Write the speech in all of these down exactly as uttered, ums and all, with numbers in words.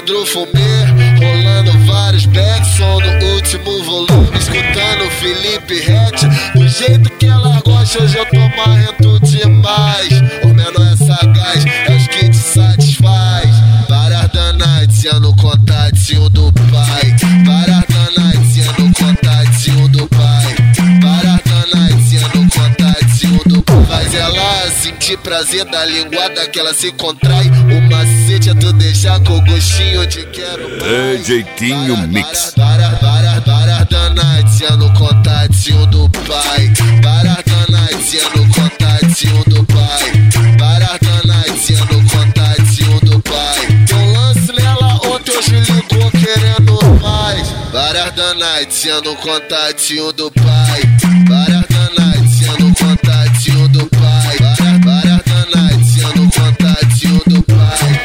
Vidro fumê, rolando vários backs, som no último volume, escutando Felipe Rett. Do jeito que ela gosta, hoje eu tô marrento demais. O menor é sagaz, é os que te satisfaz. Várias danadinhas no contatinho do pai. Várias danadinhas no contatinho do pai. Várias danadinhas no contatinho do pai. Faz ela sentir prazer da linguada que ela se contrai. O macete é tu deixar com o gostinho de quero mais. Jeitinho Mix. Várias, várias, várias danadinhas no contatinho do pai. Várias danadinhas no contatinho do pai. Várias danadinhas no contatinho do pai. Eu lance nela ontem, hoje ligou querendo mais. Várias danadinhas no contatinho do pai. Várias danadinhas no contatinho do pai. Várias, várias danadinhas no contatinho do pai.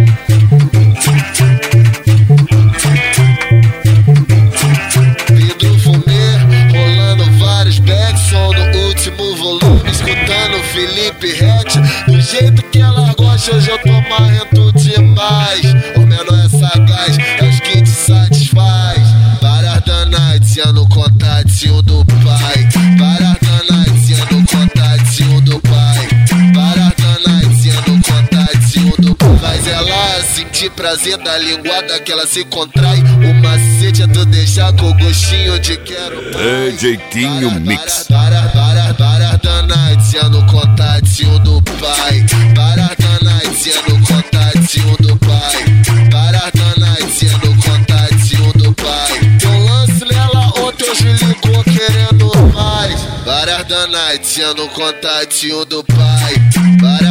Vidro fumê, rolando vários backs, som no último volume, escutando Felipe Rett. Do jeito que ela gosta, hoje eu tô marrento demais. O menor é sagaz, é os que te satisfaz. Várias danadinhas no contatinho do pai. Várias danadinhas no contatinho do pai. Várias danadinhas no contatinho do pai. Faz ela sentir prazer da linguada que ela se contrai. O macete é tu deixar com o gostinho de quero mais. Jeitinho Mix. Várias, várias, várias danadinhas no contatinho do pai. Várias danadinhas no contatinho do pai. Várias danadinhas no contatinho do pai. Eu lance nela ontem, hoje ligou querendo mais. Várias danadinhas no contatinho do pai. Várias